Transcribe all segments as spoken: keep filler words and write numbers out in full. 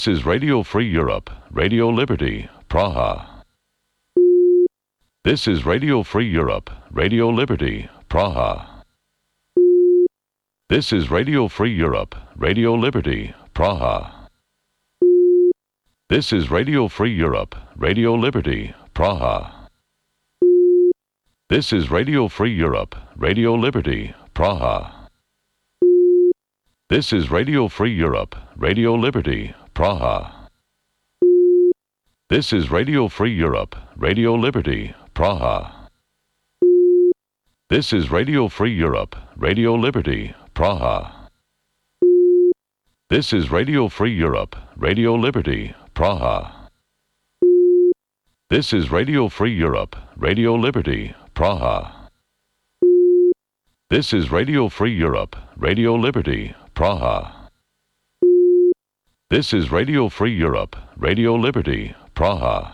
This is Radio Free Europe, Radio Liberty, Praha. This is Radio Free Europe, Radio Liberty, Praha. This is Radio Free Europe, Radio Liberty, Praha. This is Radio Free Europe, Radio Liberty, Praha. This is Radio Free Europe, Radio Liberty, Praha. This is Radio Free Europe, Radio Liberty, Praha. This is Radio Free Europe, Radio Liberty, Praha. This is Radio Free Europe, Radio Liberty, Praha. This is Radio Free Europe, Radio Liberty, Praha. This is Radio Free Europe, Radio Liberty, Praha. This is Radio Free Europe, Radio Liberty, Praha. This is Radio Free Europe, Radio Liberty, Praha.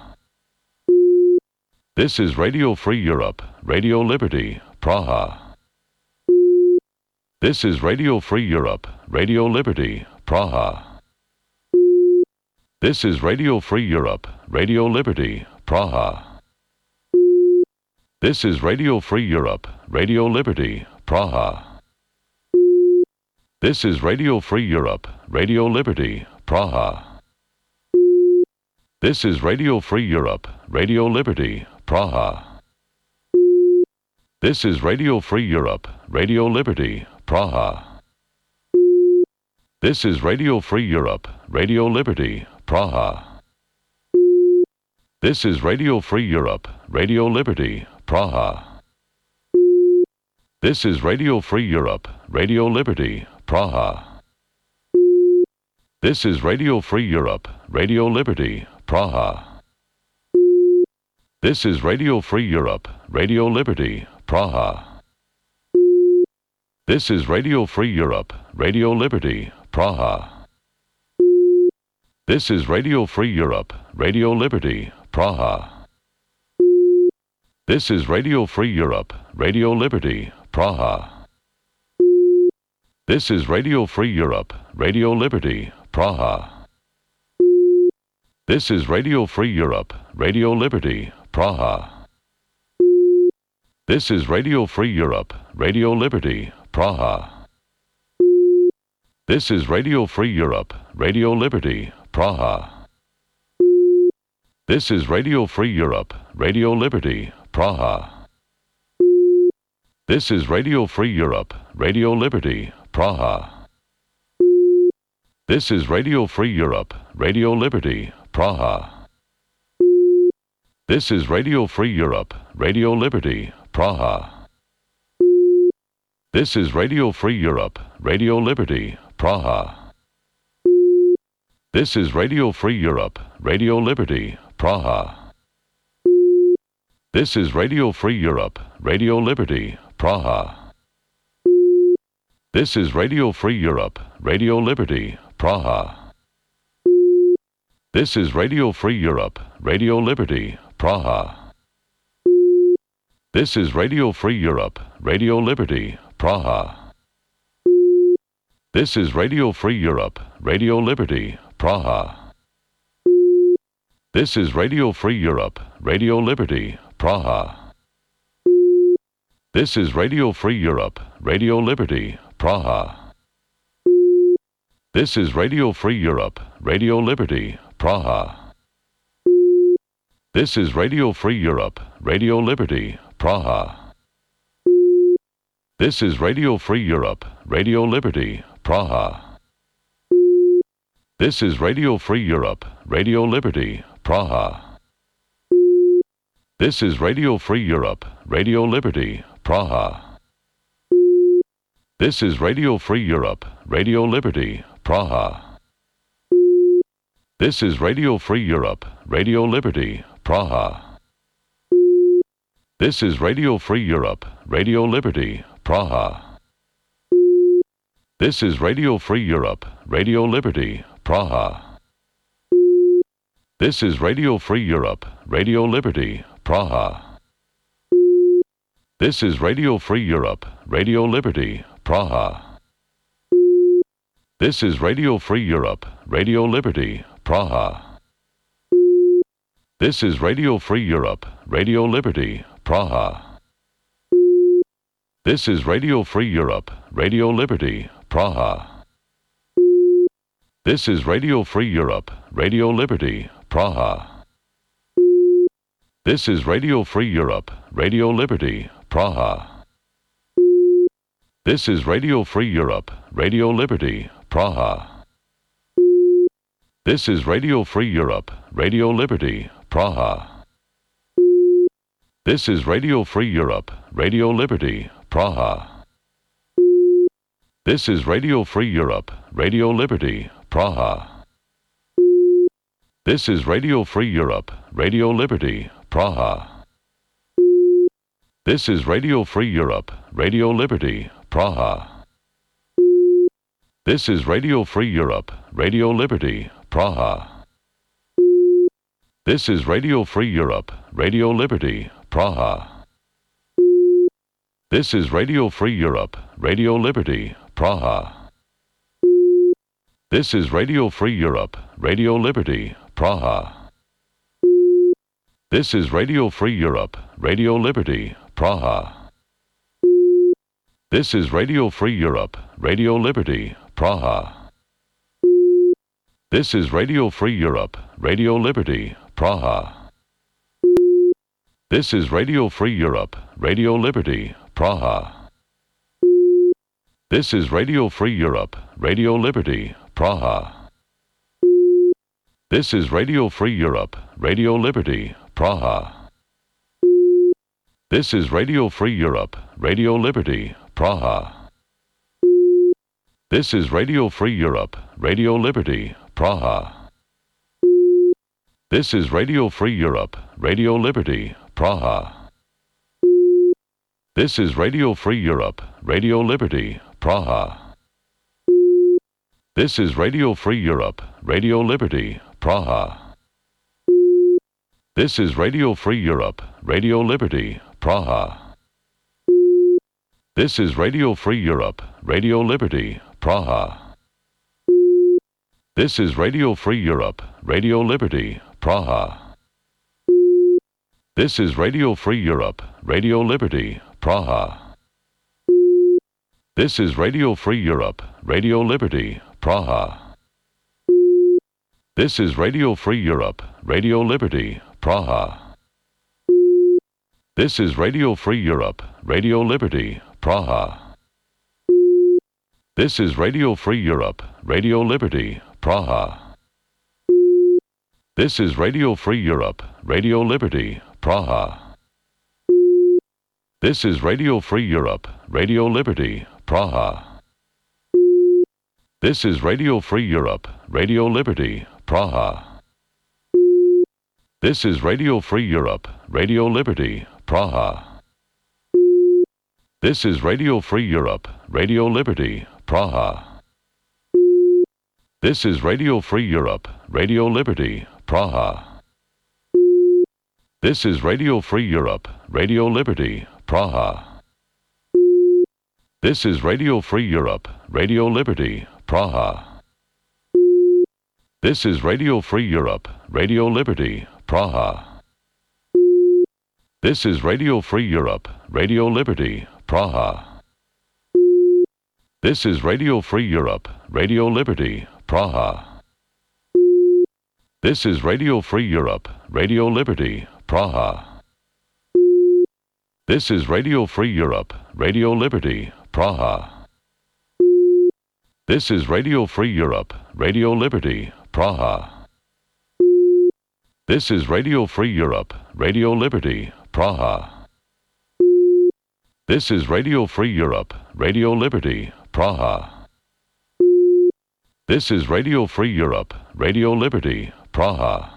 This is Radio Free Europe, Radio Liberty, Praha. This is Radio Free Europe, Radio Liberty, Praha. This is Radio Free Europe, Radio Liberty, Praha. This is Radio Free Europe, Radio Liberty, Praha. This is Radio Free Europe, Radio Liberty, Praha. This is Radio Free Europe, Radio Liberty, Praha. This is Radio Free Europe, Radio Liberty, Praha. This is Radio Free Europe, Radio Liberty, Praha. This is Radio Free Europe, Radio Liberty, Praha. This is Radio Free Europe, Radio Liberty, Praha. This is Radio Free Europe, Radio Liberty, Praha. This is Radio Free Europe, Radio Liberty, Praha. This is Radio Free Europe, Radio Liberty, Praha. This is Radio Free Europe, Radio Liberty, Praha. This is Radio Free Europe, Radio Liberty, Praha. This is Radio Free Europe, Radio Liberty, Praha. This is Radio Free Europe, Radio Liberty, Praha. This is Radio Free Europe, Radio Liberty, Praha. This is Radio Free Europe, Radio Liberty, Praha. This is Radio Free Europe, Radio Liberty, Praha. This is Radio Free Europe, Radio Liberty, Praha. This is Radio Free Europe, Radio Liberty, Praha. This is Radio Free Europe, Radio Liberty, Praha. This is Radio Free Europe, Radio Liberty, Praha. This is Radio Free Europe, Radio Liberty, Praha. This is Radio Free Europe, Radio Liberty, Praha. This is Radio Free Europe, Radio Liberty, Praha. This is Radio Free Europe, Radio Liberty, Praha. This is Radio Free Europe, Radio Liberty, Praha. This is Radio Free Europe, Radio Liberty, Praha. This is Radio Free Europe, Radio Liberty, Praha. This is Radio Free Europe, Radio Liberty, Praha. This is Radio Free Europe, Radio Liberty, Praha. This is Radio Free Europe, Radio Liberty, Praha. This is Radio Free Europe, Radio Liberty, Praha. This is Radio Free Europe, Radio Liberty, Praha. This is Radio Free Europe, Radio Liberty, Praha. This is Radio Free Europe, Radio Liberty, Praha. This is Radio Free Europe, Radio Liberty, Praha. This is Radio Free Europe, Radio Liberty, Praha. This is Radio Free Europe, Radio Liberty, Praha. This is Radio Free Europe, Radio Liberty, Praha. This is Radio Free Europe, Radio Liberty, Praha. This is Radio Free Europe, Radio Liberty, Praha. This is Radio Free Europe, Radio Liberty, Praha. This is Radio Free Europe, Radio Liberty, Praha. This is Radio Free Europe, Radio Liberty, Praha. This is Radio Free Europe, Radio Liberty, Praha. This is Radio Free Europe, Radio Liberty, Praha. This is Radio Free Europe, Radio Liberty, Praha. This is Radio Free Europe, Radio Liberty, Praha. This is Radio Free Europe, Radio Liberty, Praha. This is Radio Free Europe, Radio Liberty, Praha. This is Radio Free Europe, Radio Liberty, Praha. This is Radio Free Europe, Radio Liberty, Praha. This is Radio Free Europe, Radio Liberty, Praha. This is Radio Free Europe, Radio Liberty, Praha. This is Radio Free Europe, Radio Liberty, Praha. This is Radio Free Europe, Radio Liberty, Praha. This is Radio Free Europe, Radio Liberty, Praha. This is Radio Free Europe, Radio Liberty, Praha. This is Radio Free Europe, Radio Liberty, Praha. This is Radio Free Europe, Radio Liberty, Praha. This is Radio Free Europe, Radio Liberty, Praha. This is Radio Free Europe, Radio Liberty, Praha. This is Radio Free Europe, Radio Liberty, Praha. This is Radio Free Europe, Radio Liberty, Praha. This is Radio Free Europe, Radio Liberty, Praha. This is Radio Free Europe, Radio Liberty, Praha. This is Radio Free Europe, Radio Liberty, Praha. This is Radio Free Europe, Radio Liberty, Praha. This is Radio Free Europe, Radio Liberty, Praha. This is Radio Free Europe, Radio Liberty, Praha. This is Radio Free Europe, Radio Liberty, Praha. This is Radio Free Europe, Radio Liberty, Praha. This is Radio Free Europe, Radio Liberty, Praha. This is Radio Free Europe, Radio Liberty, Praha. This is Radio Free Europe, Radio Liberty, Praha. This is Radio Free Europe, Radio Liberty, Praha. This is Radio Free Europe, Radio Liberty, Praha. This is Radio Free Europe, Radio Liberty, Praha. This is Radio Free Europe, Radio Liberty, Praha. This is Radio Free Europe, Radio Liberty, Praha. This is Radio Free Europe, Radio Liberty, Praha. This is Radio Free Europe, Radio Liberty, Praha. This is Radio Free Europe, Radio Liberty, Praha. This is Radio Free Europe, Radio Liberty, Praha. This is Radio Free Europe, Radio Liberty, Praha. This is Radio Free Europe, Radio Liberty, Praha. This is Radio Free Europe, Radio Liberty, Praha. This is Radio Free Europe, Radio Liberty, Praha. This is Radio Free Europe, Radio Liberty, Praha. This is Radio Free Europe, Radio Liberty, Praha. This is Radio Free Europe, Radio Liberty, Praha.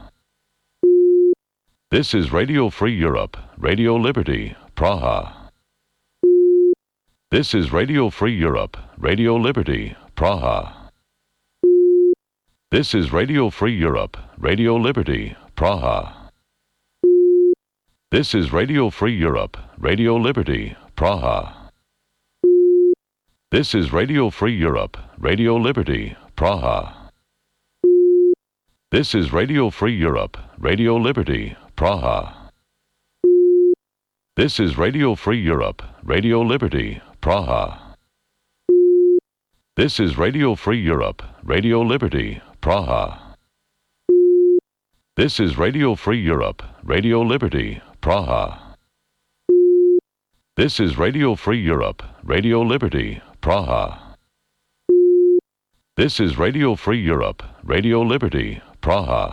This is Radio Free Europe, Radio Liberty, Praha. This is Radio Free Europe, Radio Liberty, Praha. This is Radio Free Europe, Radio Liberty, Praha. This is Radio Free Europe, Radio Liberty, Praha. This is Radio Free Europe, Radio Liberty, Praha. This is Radio Free Europe, Radio Liberty, Praha. This is Radio Free Europe, Radio Liberty, Praha. This is Radio Free Europe, Radio Liberty, Praha. This is Radio Free Europe, Radio Liberty, Praha. This is Radio Free Europe, Radio Liberty, Praha. This is Radio Free Europe, Radio Liberty, Praha.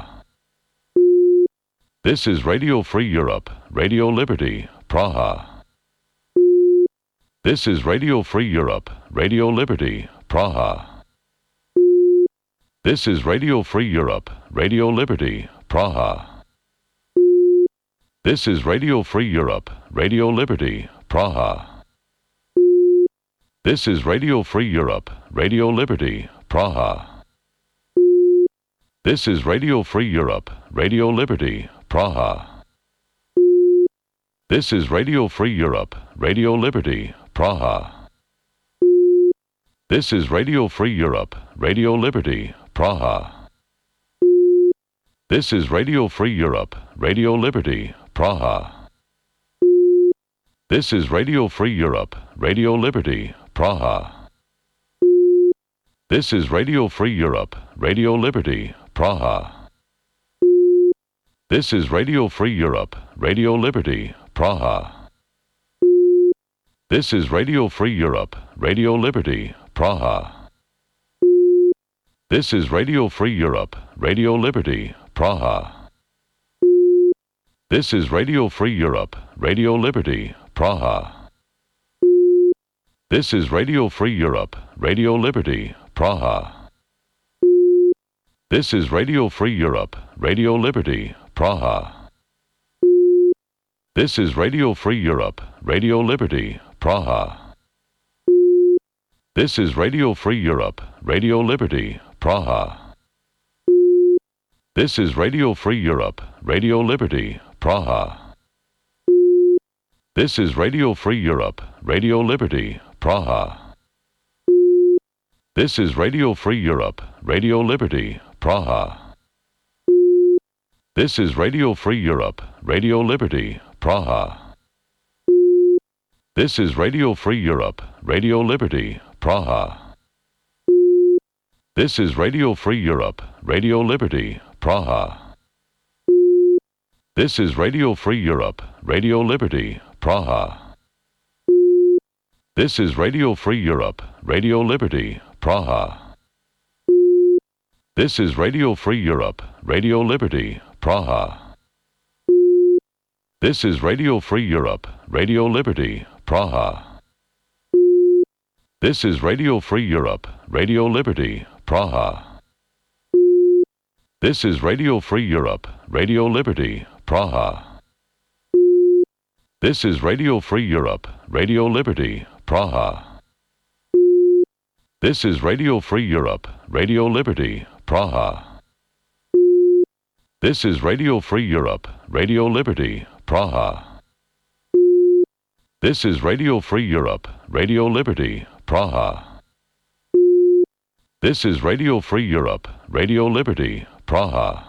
This is Radio Free Europe, Radio Liberty, Praha. This is Radio Free Europe, Radio Liberty, Praha. This is Radio Free Europe, Radio Liberty, Praha. This is Radio Free Europe, Radio Liberty, Praha. This is Radio Free Europe, Radio Liberty, Praha. This is Radio Free Europe, Radio Liberty, Praha. This is Radio Free Europe, Radio Liberty, Praha. This is Radio Free Europe, Radio Liberty, Praha. This is Radio Free Europe, Radio Liberty, Praha. This is Radio Free Europe, Radio Liberty, Praha. This is Radio Free Europe, Radio Liberty, Praha. This is Radio Free Europe, Radio Liberty, Praha. This is Radio Free Europe, Radio Liberty, Praha. This is Radio Free Europe, Radio Liberty, Praha. This is Radio Free Europe, Radio Liberty, Praha. This is Radio Free Europe, Radio Liberty, Praha. This is Radio Free Europe, Radio Liberty, Praha. This is Radio Free Europe, Radio Liberty, Praha. This is Radio Free Europe, Radio Liberty, Praha. This is Radio Free Europe, Radio Liberty, Praha. This is Radio Free Europe, Radio Liberty, Praha. This is Radio Free Europe, Radio Liberty, Praha. This is Radio Free Europe, Radio Liberty, Praha. This is Radio Free Europe, Radio Liberty, Praha. This is Radio Free Europe, Radio Liberty, Praha. This is Radio Free Europe, Radio Liberty, Praha. This is Radio Free Europe, Radio Liberty, Praha. This is Radio Free Europe, Radio Liberty, Praha. This is Radio Free Europe, Radio Liberty, Praha. This is Radio Free Europe, Radio Liberty, Praha. This is Radio Free Europe, Radio Liberty, Praha. This is Radio Free Europe, Radio Liberty, Praha. This is Radio Free Europe, Radio Liberty, Praha. This is Radio Free Europe, Radio Liberty, Praha. This is Radio Free Europe, Radio Liberty, Praha. This is Radio Free Europe, Radio Liberty, Praha.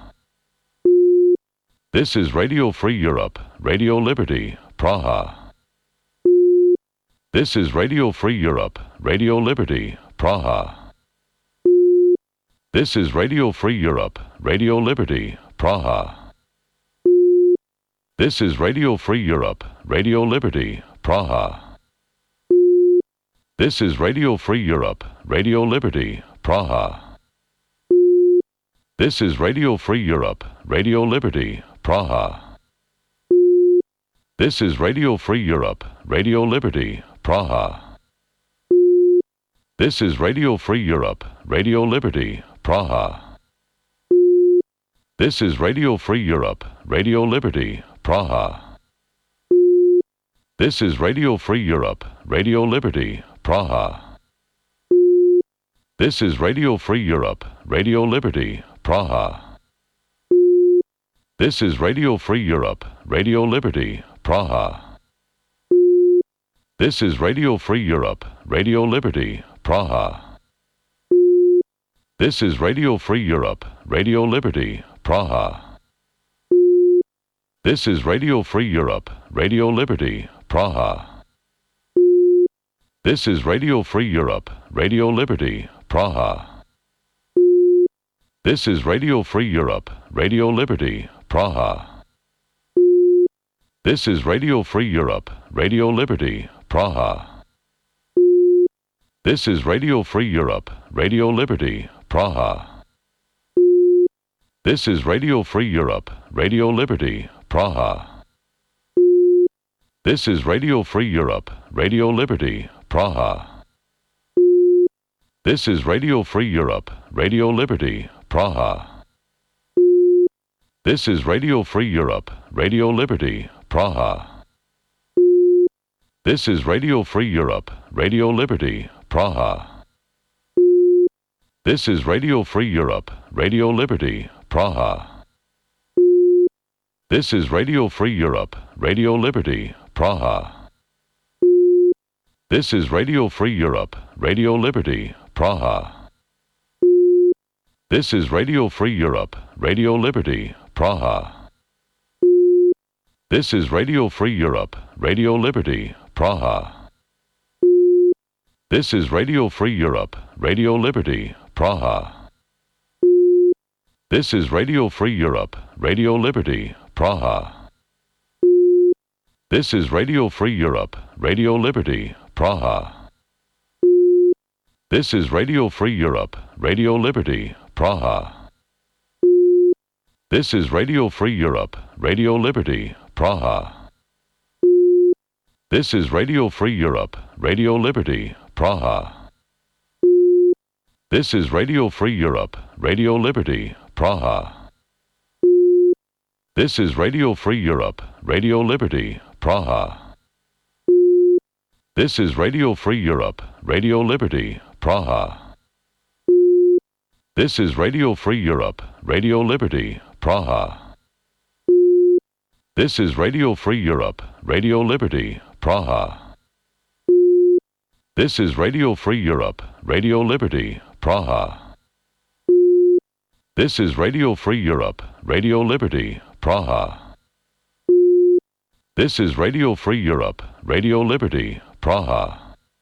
This is Radio Free Europe, Radio Liberty, Praha. This is Radio Free Europe, Radio Liberty, Praha. This is Radio Free Europe, Radio Liberty, Praha. This is Radio Free Europe, Radio Liberty, Praha. This is Radio Free Europe, Radio Liberty, Praha. This is Radio Free Europe, Radio Liberty, Praha. This is Radio Free Europe, Radio Liberty, Praha. This is Radio Free Europe, Radio Liberty, Praha. This is Radio Free Europe, Radio Liberty, Praha. This is Radio Free Europe, Radio Liberty, Praha. This is Radio Free Europe, Radio Liberty, Praha. This is Radio Free Europe, Radio Liberty, Praha. This is Radio Free Europe, Radio Liberty, Praha. This is Radio Free Europe, Radio Liberty, Praha. This is Radio Free Europe, Radio Liberty, Praha. This is Radio Free Europe, Radio Liberty, Praha. This is Radio Free Europe, Radio Liberty, Praha. This is Radio Free Europe, Radio Liberty, Praha. This is Radio Free Europe, Radio Liberty, Praha. This is Radio Free Europe, Radio Liberty, Praha. This is Radio Free Europe, Radio Liberty, Praha. This is Radio Free Europe, Radio Liberty, Praha. This is Radio Free Europe, Radio Liberty, Praha. This is Radio Free Europe, Radio Liberty, Praha. This is Radio Free Europe, Radio Liberty, Praha. This is Radio Free Europe, Radio Liberty, Praha. This is Radio Free Europe, Radio Liberty, Praha. This is Radio Free Europe, Radio Liberty, Praha. This is Radio Free Europe, Radio Liberty, Praha. This is Radio Free Europe, Radio Liberty, Praha. This is Radio Free Europe, Radio Liberty, Praha. This is Radio Free Europe, Radio Liberty, Praha. This is Radio Free Europe, Radio Liberty, Praha. This is Radio Free Europe, Radio Liberty, Praha. This is Radio Free Europe, Radio Liberty, Praha. This is Radio Free Europe, Radio Liberty, Praha. This is Radio Free Europe, Radio Liberty, Praha. This is Radio Free Europe, Radio Liberty, Praha. This is Radio Free Europe, Radio Liberty, Praha. This is Radio Free Europe, Radio Liberty, Praha. This is Radio Free Europe, Radio Liberty, Praha. This is Radio Free Europe, Radio Liberty, Praha. This is Radio Free Europe, Radio Liberty, Praha.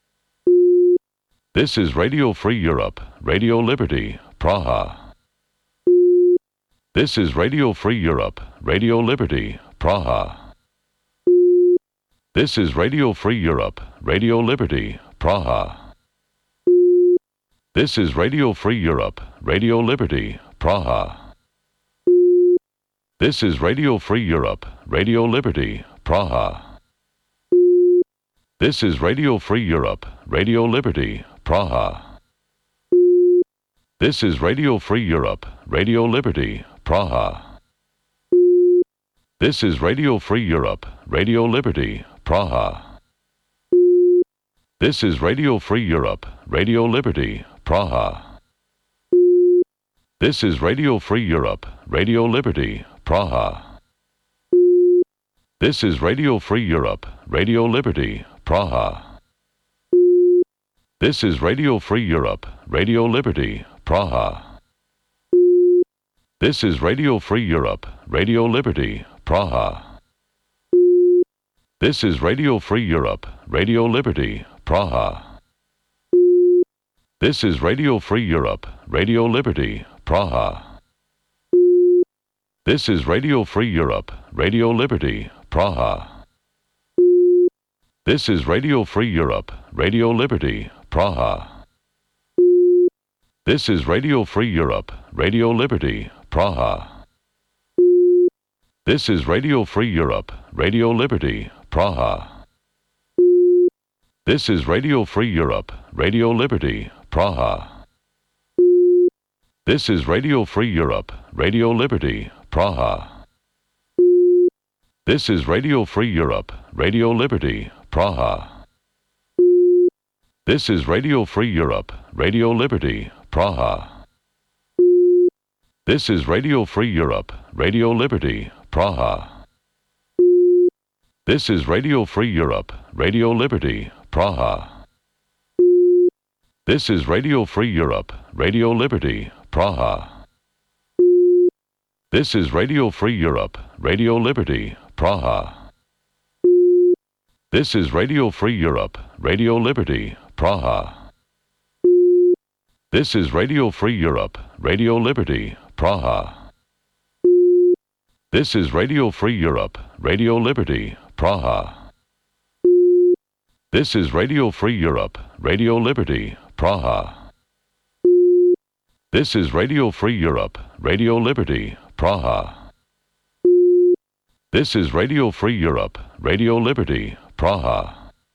This is Radio Free Europe, Radio Liberty, Praha. This is Radio Free Europe, Radio Liberty, Praha. This is Radio Free Europe, Radio Liberty, Praha. This is Radio Free Europe, Radio Liberty, Praha. This is Radio Free Europe, Radio Liberty, Praha. This is Radio Free Europe, Radio Liberty, Praha. This is Radio Free Europe, Radio Liberty, Praha. This is Radio Free Europe, Radio Liberty, Praha. This is Radio Free Europe, Radio Liberty, Praha. This is Radio Free Europe, Radio Liberty, Praha. This is Radio Free Europe, Radio Liberty, Praha. This is Radio Free Europe, Radio Liberty, Praha. This is Radio Free Europe, Radio Liberty, Praha. This is Radio Free Europe, Radio Liberty, Praha. This is Radio Free Europe, Radio Liberty, Praha. This is Radio Free Europe, Radio Liberty, Praha. This is Radio Free Europe, Radio Liberty, Praha. This is Radio Free Europe, Radio Liberty, Praha. This is Radio Free Europe, Radio Liberty, Praha. This is Radio Free Europe, Radio Liberty, Praha. This is Radio Free Europe, Radio Liberty, Praha. This is Radio Free Europe, Radio Liberty, Praha. This is Radio Free Europe, Radio Liberty, Praha. This is Radio Free Europe, Radio Liberty, Praha. This is Radio Free Europe, Radio Liberty, Praha. This is Radio Free Europe, Radio Liberty, Praha. This is Radio Free Europe, Radio Liberty, Praha. This is Radio Free Europe, Radio Liberty, Praha. This is Radio Free Europe, Radio Liberty, Praha. This is Radio Free Europe, Radio Liberty, Praha. This is Radio Free Europe, Radio Liberty, Praha. This is Radio Free Europe, Radio Liberty, Praha. This is Radio Free Europe, Radio Liberty, Praha.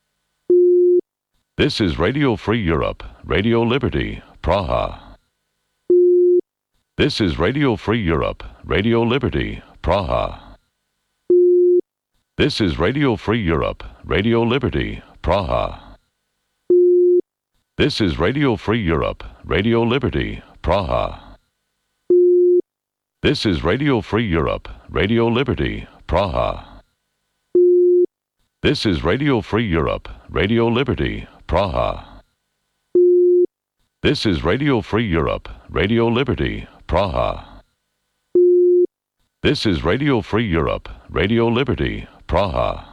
This is Radio Free Europe, Radio Liberty, Praha. This is Radio Free Europe, Radio Liberty, Praha. This is Radio Free Europe, Radio Liberty, Praha. This is Radio Free Europe, Radio Liberty, Praha. This is Radio Free Europe, Radio Liberty, Praha. This is Radio Free Europe, Radio Liberty, Praha. This is Radio Free Europe, Radio Liberty, Praha. This is Radio Free Europe, Radio Liberty, Praha.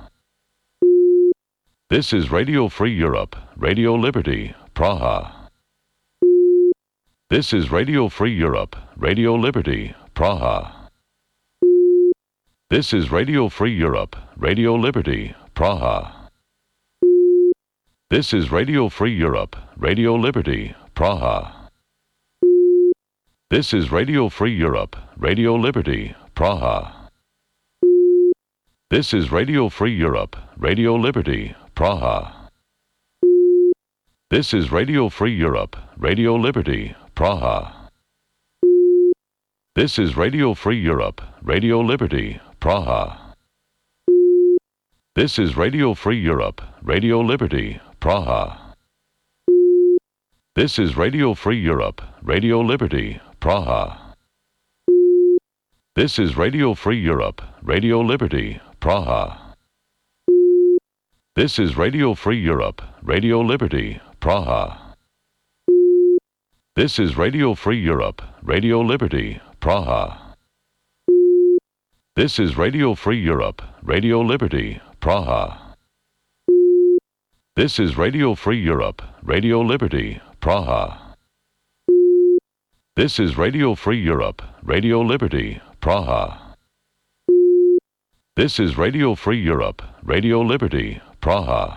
This is Radio Free Europe, Radio Liberty, Praha. This is Radio Free Europe, Radio Liberty, Praha. This is Radio Free Europe, Radio Liberty, Praha. This is Radio Free Europe, Radio Liberty, Praha. This is Radio Free Europe, Radio Liberty, Praha. This is Radio Free Europe, Radio Liberty, Praha. This is Radio Free Europe, Radio Liberty, Praha. This is Radio Free Europe, Radio Liberty, Praha. This is Radio Free Europe, Radio Liberty, Praha. This is Radio Free Europe, Radio Liberty, Praha. This is Radio Free Europe, Radio Liberty, Praha. This is Radio Free Europe, Radio Liberty, Praha. This is Radio Free Europe, Radio Liberty, Praha. This is Radio Free Europe, Radio Liberty, Praha. This is Radio Free Europe, Radio Liberty, Praha. This is Radio Free Europe, Radio Liberty, Praha. This is Radio Free Europe, Radio Liberty, Praha.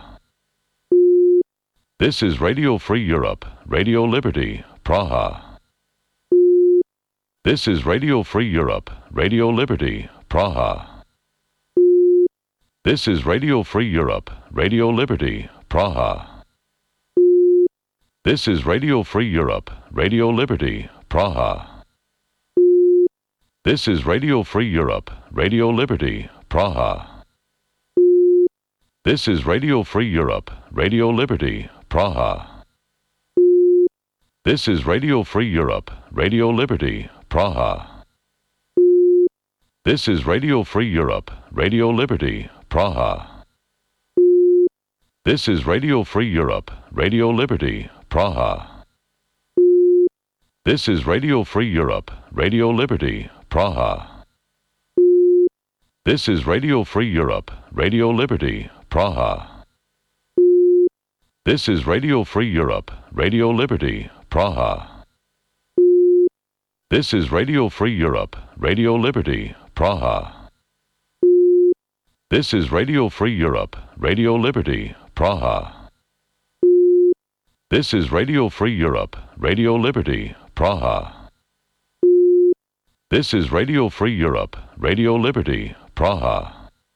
This is Radio Free Europe, Radio Liberty, Praha. This is Radio Free Europe, Radio Liberty, Praha. This is Radio Free Europe, Radio Liberty, Praha. This is Radio Free Europe, Radio Liberty, Praha. This is Radio Free Europe, Radio Liberty, Praha. This is Radio Free Europe, Radio Liberty, Praha. This is Radio Free Europe, Radio Liberty, Praha. This is Radio Free Europe, Radio Liberty, Praha. This is Radio Free Europe, Radio Liberty, Praha. This is Radio Free Europe, Radio Liberty, Praha. This is Radio Free Europe, Radio Liberty, Praha. This is Radio Free Europe, Radio Liberty, Praha. This is Radio Free Europe, Radio Liberty, Praha. This is Radio Free Europe, Radio Liberty, Praha. This is Radio Free Europe, Radio Liberty, Praha. This is Radio Free Europe, Radio Liberty, Praha.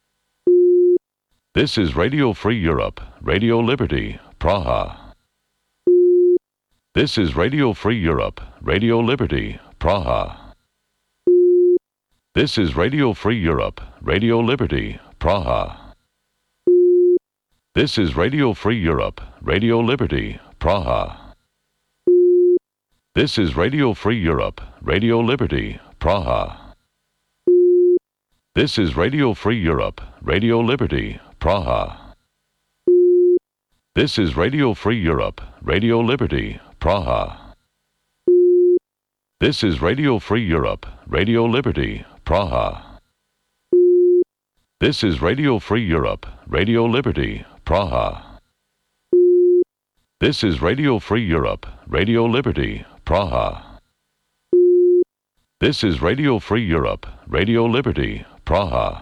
This is Radio Free Europe, Radio Liberty, Praha. This is Radio Free Europe, Radio Liberty, Praha. This is Radio Free Europe, Radio Liberty, Praha. This is Radio Free Europe, Radio Liberty, Praha. This is Radio Free Europe, Radio Liberty, Praha. This is Radio Free Europe, Radio Liberty, Praha. This is Radio Free Europe, Radio Liberty, Praha. This is Radio Free Europe, Radio Liberty, Praha. This is Radio Free Europe, Radio Liberty, Praha. This is Radio Free Europe, Radio Liberty, Praha. This is Radio Free Europe, Radio Liberty, Praha.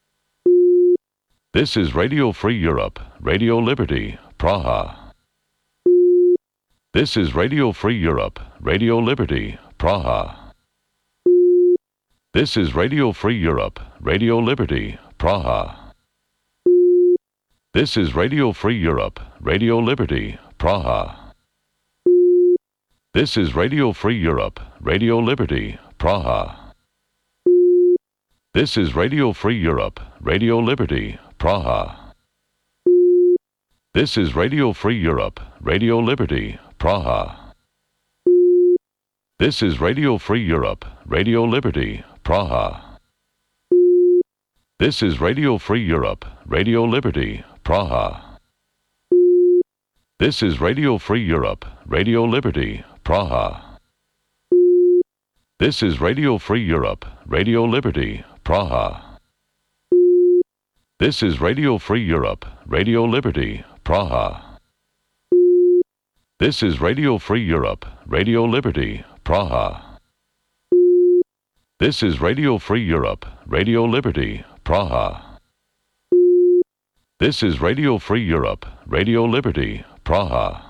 This is Radio Free Europe, Radio Liberty, Praha. This is Radio Free Europe, Radio Liberty, Praha. This is Radio Free Europe, Radio Liberty, Praha. This is Radio Free Europe, Radio Liberty, Praha. This is Radio Free Europe, Radio Liberty, Praha. This is Radio Free Europe, Radio Liberty, Praha. This is Radio Free Europe, Radio Liberty, Praha. This is Radio Free Europe, Radio Liberty, Praha. This is Radio Free Europe, Radio Liberty, Praha. This is Radio Free Europe, Radio Liberty, Praha. This is Radio Free Europe, Radio Liberty, Praha. This is Radio Free Europe, Radio Liberty, Praha. This is Radio Free Europe, Radio Liberty, Praha. This is Radio Free Europe, Radio Liberty, Praha. This is Radio Free Europe, Radio Liberty, Praha.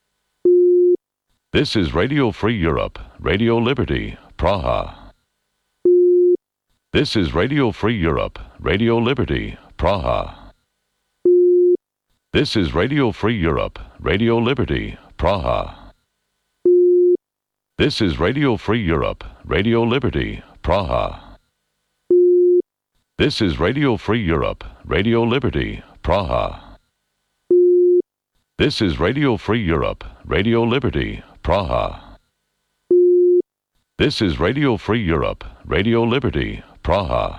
This is Radio Free Europe, Radio Liberty, Praha. This is Radio Free Europe, Radio Liberty, Praha. This is Radio Free Europe, Radio Liberty, Praha. This is Radio Free Europe, Radio Liberty, Praha. This is Radio Free Europe, Radio Liberty, Praha. This is Radio Free Europe, Radio Liberty, Praha. This is Radio Free Europe, Radio Liberty, Praha.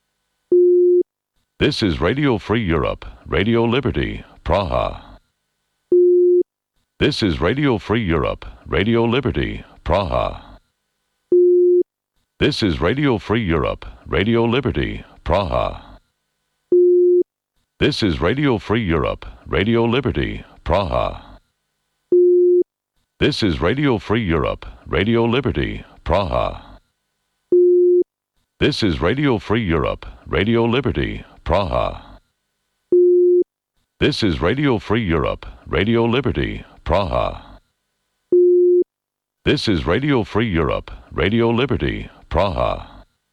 This is Radio Free Europe, Radio Liberty, Praha. This is Radio Free Europe, Radio Liberty, Praha. This is Radio Free Europe, Radio Liberty, Praha. This is Radio Free Europe, Radio Liberty, Praha. This is Radio Free Europe, Radio Liberty, Praha. This is Radio Free Europe, Radio Liberty, Praha. This is Radio Free Europe, Radio Liberty, Praha. This is Radio Free Europe, Radio Liberty, Praha.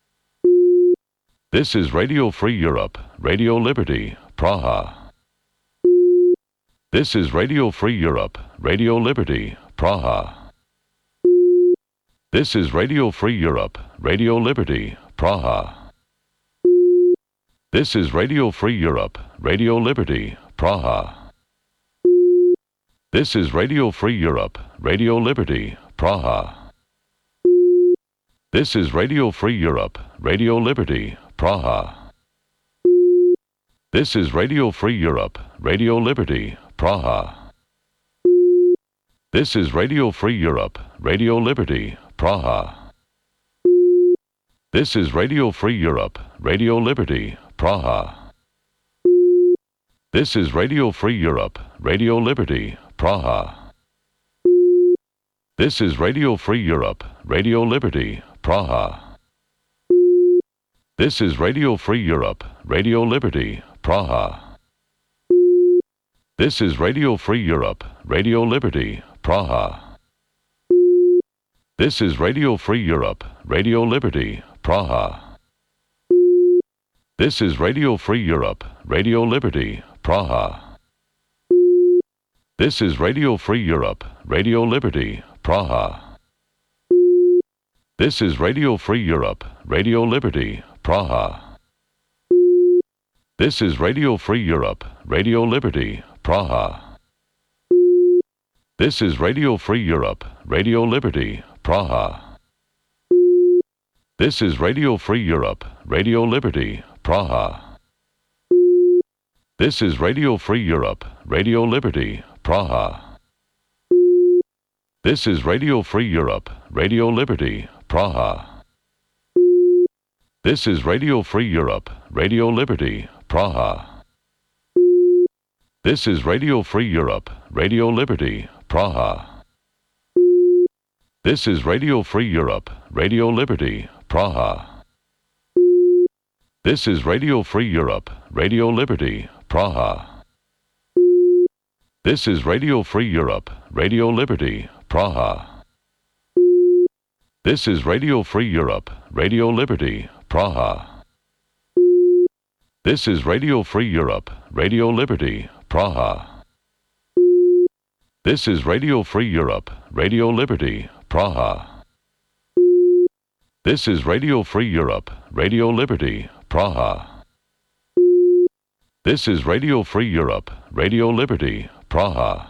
This is Radio Free Europe, Radio Liberty, Praha. This is Radio Free Europe, Radio Liberty, Praha. This is Radio Free Europe, Radio Liberty, Praha. This is Radio Free Europe, Radio Liberty, Praha. This is Radio Free Europe, Radio Liberty, Praha. This is Radio Free Europe, Radio Liberty, Praha. This is Radio Free Europe, Radio Liberty, Praha. This is Radio Free Europe, Radio Liberty, Praha. This is Radio Free Europe, Radio Liberty, Praha. This is Radio Free Europe, Radio Liberty, Praha. This is Radio Free Europe, Radio Liberty, Praha. This is Radio Free Europe, Radio Liberty, Praha. This is Radio Free Europe, Radio Liberty, Praha. This is Radio Free Europe, Radio Liberty, Praha. This is Radio Free Europe, Radio Liberty, Praha. This is Radio Free Europe, Radio Liberty, Praha. This is Radio Free Europe, Radio Liberty, Praha. This is Radio Free Europe, Radio Liberty, Praha. This is Radio Free Europe, Radio Liberty, Praha. This is Radio Free Europe, Radio Liberty, Praha. This is Radio Free Europe, Radio Liberty, Praha. This is Radio Free Europe, Radio Liberty, Praha. This is Radio Free Europe, Radio Liberty, Praha. This is Radio Free Europe, Radio Liberty, Praha. This is Radio Free Europe, Radio Liberty, Praha. This is Radio Free Europe, Radio Liberty, Praha. This is Radio Free Europe, Radio Liberty, Praha. This is Radio Free Europe, Radio Liberty, Praha. This is Radio Free Europe, Radio Liberty, Praha. This is Radio Free Europe, Radio Liberty, Praha. This is Radio Free Europe, Radio Liberty, Praha. This is Radio Free Europe, Radio Liberty, Praha.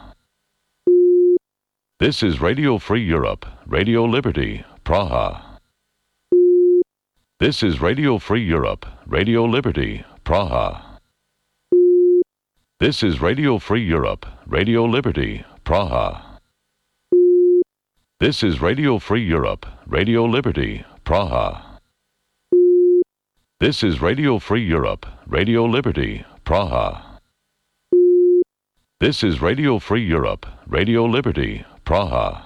This is Radio Free Europe, Radio Liberty, Praha. This is Radio Free Europe, Radio Liberty, Praha. This is Radio Free Europe, Radio Liberty, Praha. This is Radio Free Europe, Radio Liberty, Praha. This is Radio Free Europe, Radio Liberty, Praha. This is Radio Free Europe, Radio Liberty, Praha.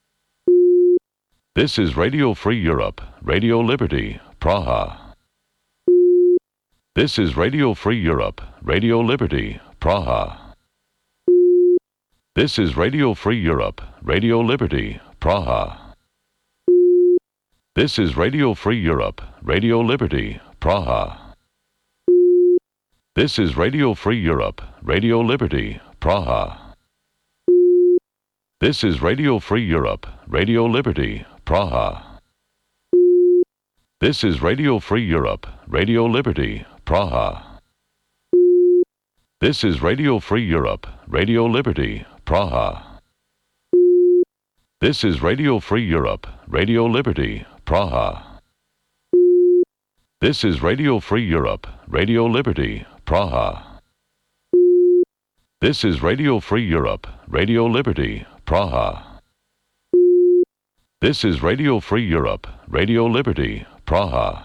This is Radio Free Europe, Radio Liberty, Praha. This is Radio Free Europe, Radio Liberty, Praha. This is Radio Free Europe, Radio Liberty, Praha. This is Radio Free Europe, Radio Liberty, Praha. This is Radio Free Europe, Radio Liberty, Praha. This is Radio Free Europe, Radio Liberty, Praha. This is Radio Free Europe, Radio Liberty, Praha. This is Radio Free Europe, Radio Liberty, Praha. This is Radio Free Europe, Radio Liberty, Praha. This is Radio Free Europe, Radio Liberty, Praha. This is Radio Free Europe, Radio Liberty, Praha. This is Radio Free Europe, Radio Liberty, Praha.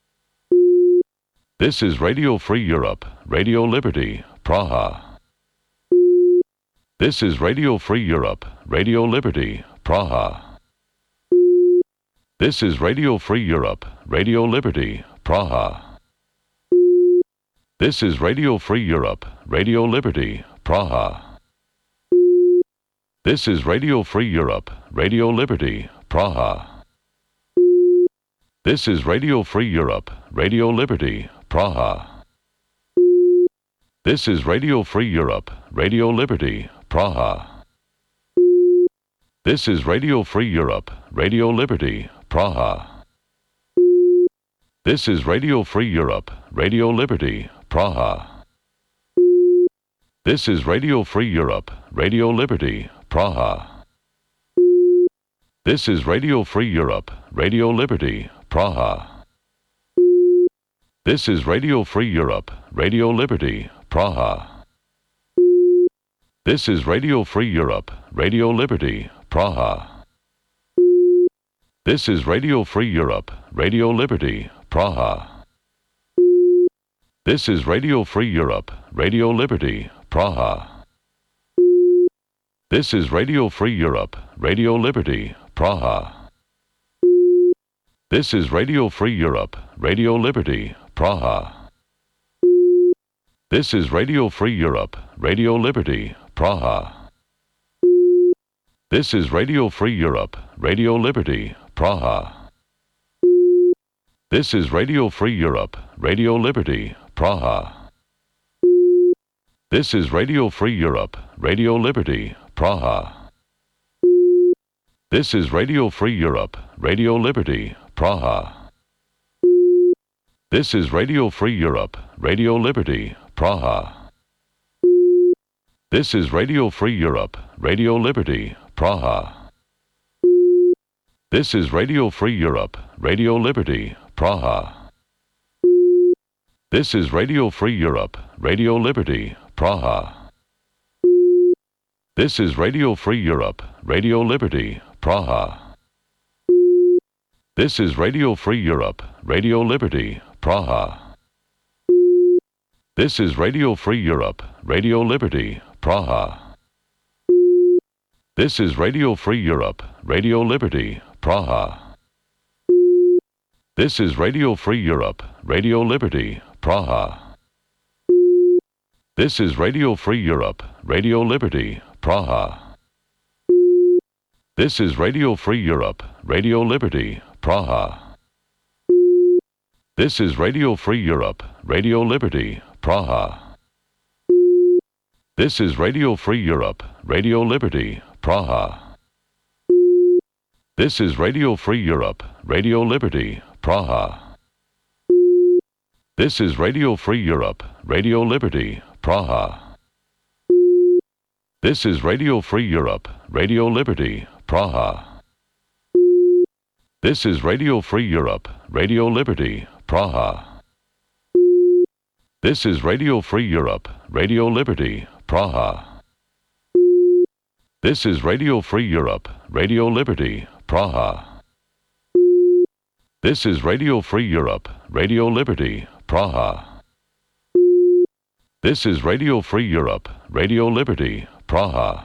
This is Radio Free Europe, Radio Liberty, Praha. This is Radio Free Europe, Radio Liberty, Praha. This is Radio Free Europe, Radio Liberty, Praha. This is Radio Free Europe, Radio Liberty, Praha. This is Radio Free Europe, Radio Liberty, Praha. This is Radio Free Europe, Radio Liberty, Praha. This is Radio Free Europe, Radio Liberty, Praha. This is Radio Free Europe, Radio Liberty, Praha. This is Radio Free Europe, Radio Liberty, Praha. This is Radio Free Europe, Radio Liberty, Praha. This is Radio Free Europe, Radio Liberty, Praha. This is Radio Free Europe, Radio Liberty, Praha. This is Radio Free Europe, Radio Liberty, Praha. This is Radio Free Europe, Radio Liberty, Praha. This is Radio Free Europe, Radio Liberty, Praha. This is Radio Free Europe, Radio Liberty, Praha. This is Radio Free Europe, Radio Liberty, Praha. This is Radio Free Europe, Radio Liberty, Praha. This is Radio Free Europe, Radio Liberty, Praha. This is Radio Free Europe, Radio Liberty, Praha. This is Radio Free Europe, Radio Liberty, Praha. This is Radio Free Europe, Radio Liberty, Praha. This is Radio Free Europe, Radio Liberty, Praha. This is Radio Free Europe, Radio Liberty, Praha. This is Radio Free Europe, Radio Liberty, Praha. This is Radio Free Europe, Radio Liberty, Praha. This is Radio Free Europe, Radio Liberty, Praha. This is Radio Free Europe, Radio Liberty, Praha. This is Radio Free Europe, Radio Liberty, Praha. This is Radio Free Europe, Radio Liberty, Praha. This is Radio Free Europe, Radio Liberty, Praha. This is Radio Free Europe, Radio Liberty, Praha. This is Radio Free Europe, Radio Liberty, Praha. This is Radio Free Europe, Radio Liberty, Praha. This is Radio Free Europe, Radio Liberty, Praha. This is Radio Free Europe, Radio Liberty, Praha. This is Radio Free Europe, Radio Liberty, Praha. This is Radio Free Europe, Radio Liberty, Praha. This is Radio Free Europe, Radio Liberty, Praha. This is Radio Free Europe, Radio Liberty, Praha. This is Radio Free Europe, Radio Liberty, Praha. This is Radio Free Europe, Radio Liberty, Praha. This is Radio Free Europe, Radio Liberty, Praha.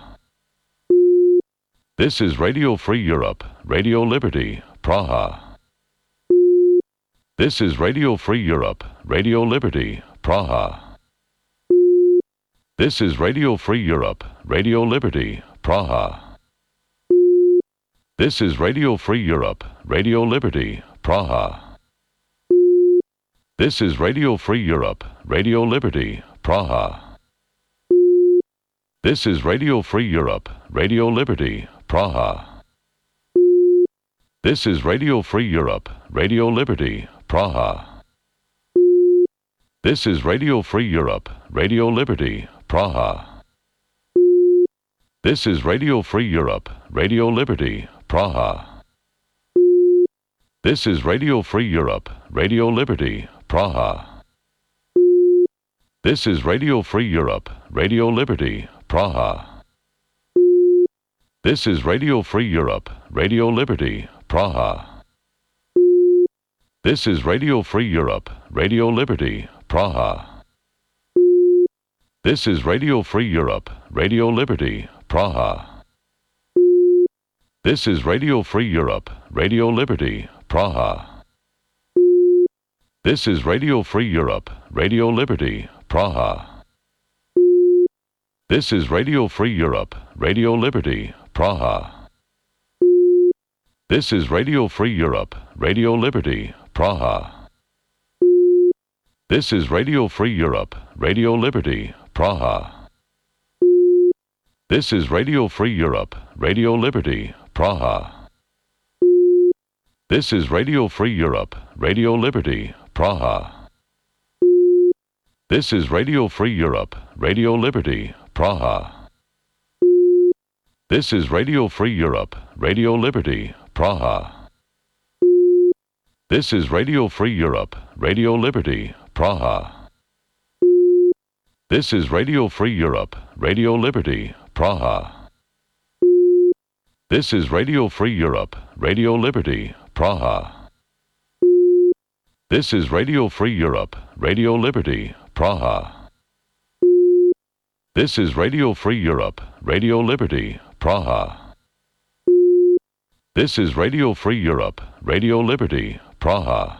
This is Radio Free Europe, Radio Liberty, Praha. This is Radio Free Europe, Radio Liberty, Praha. This is Radio Free Europe, Radio Liberty, Praha. This is Radio Free Europe, Radio Liberty, Praha. This is Radio Free Europe, Radio Liberty, Praha. This is Radio Free Europe, Radio Liberty, Praha. This is Radio Free Europe, Radio Liberty, Praha. This is Radio Free Europe, Radio Liberty, Praha. This is Radio Free Europe, Radio Liberty, Praha. This is Radio Free Europe, Radio Liberty, Praha. This is Radio Free Europe, Radio Liberty, Praha. This is Radio Free Europe, Radio Liberty, Praha. This is Radio Free Europe, Radio Liberty, Praha. This is Radio Free Europe, Radio Liberty, Praha. This is Radio Free Europe, Radio Liberty, Praha. This is Radio Free Europe, Radio Liberty, Praha. This is Radio Free Europe, Radio Liberty, Praha. This is Radio Free Europe, Radio Liberty, Praha. This is Radio Free Europe, Radio Liberty, Praha. This is Radio Free Europe, Radio Liberty, Praha. This is Radio Free Europe, Radio Liberty, Praha. This is Radio Free Europe, Radio Liberty, Praha. This is Radio Free Europe, Radio Liberty, Praha. This is Radio Free Europe, Radio Liberty, Praha. This is Radio Free Europe, Radio Liberty, Praha. This is Radio Free Europe, Radio Liberty, Praha. This is Radio Free Europe, Radio Liberty, Praha. This is Radio Free Europe, Radio Liberty, Praha. This is Radio Free Europe, Radio Liberty, Praha.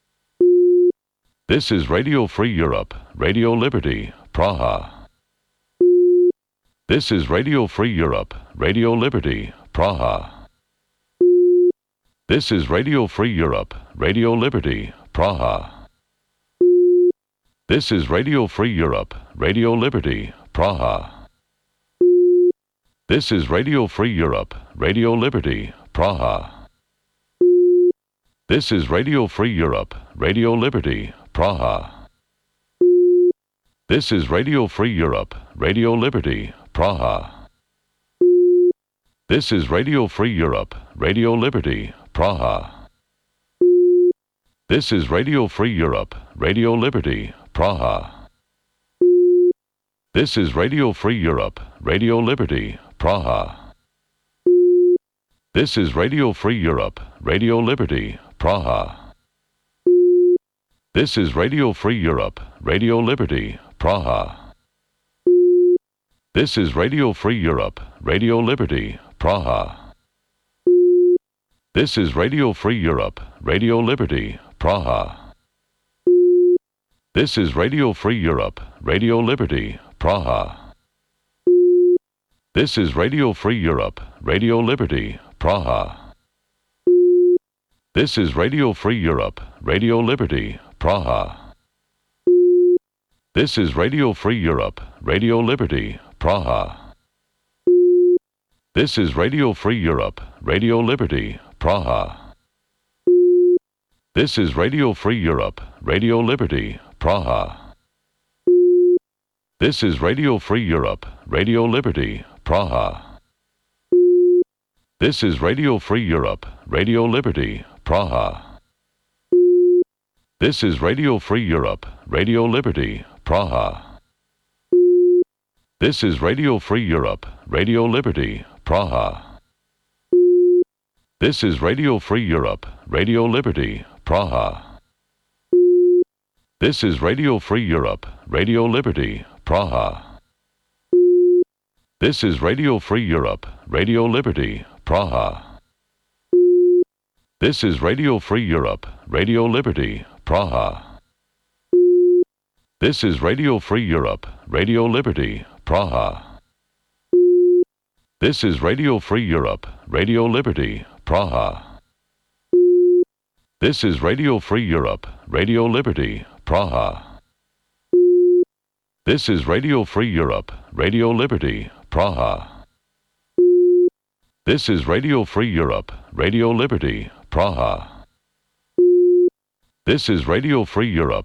This is Radio Free Europe, Radio Liberty, Praha. This is Radio Free Europe, Radio Liberty, Praha. This is Radio Free Europe, Radio Liberty, Praha. This is Radio Free Europe, Radio Liberty, Praha. This is Radio Free Europe, Radio Liberty, Praha. This is Radio Free Europe, Radio Liberty, Praha. This is Radio Free Europe, Radio Liberty, Praha. This is Radio Free Europe, Radio Liberty, Praha. This is Radio Free Europe, Radio Liberty, Praha. This is Radio Free Europe, Radio Liberty, Praha. This is Radio Free Europe, Radio Liberty, Praha. This is Radio Free Europe, Radio Liberty, Praha. This is Radio Free Europe, Radio Liberty, Praha. This is Radio Free Europe, Radio Liberty, Praha. This is Radio Free Europe, Radio Liberty, Praha. This is Radio Free Europe, Radio Liberty, Praha. This is Radio Free Europe, Radio Liberty, Praha. This is Radio Free Europe, Radio Liberty, Praha. This is Radio Free Europe, Radio Liberty, Praha. This is Radio Free Europe, Radio Liberty, Praha. This is Radio Free Europe, Radio Liberty, Praha. This is Radio Free Europe, Radio Liberty, Praha. This is Radio Free Europe, Radio Liberty, Praha. This is Radio Free Europe, Radio Liberty, Praha. This is Radio Free Europe, Radio Liberty, Praha. This is Radio Free Europe, Radio Liberty, Praha. This is Radio Free Europe, Radio Liberty, Praha. This is Radio Free Europe, Radio Liberty, Praha. This is Radio Free Europe, Radio Liberty, Praha. This is Radio Free Europe, Radio Liberty, Praha. This is Radio Free Europe, Radio Liberty, Praha. This is Radio Free Europe, Radio Liberty, Praha. This is Radio Free Europe, Radio Liberty, Praha. This is Radio Free Europe,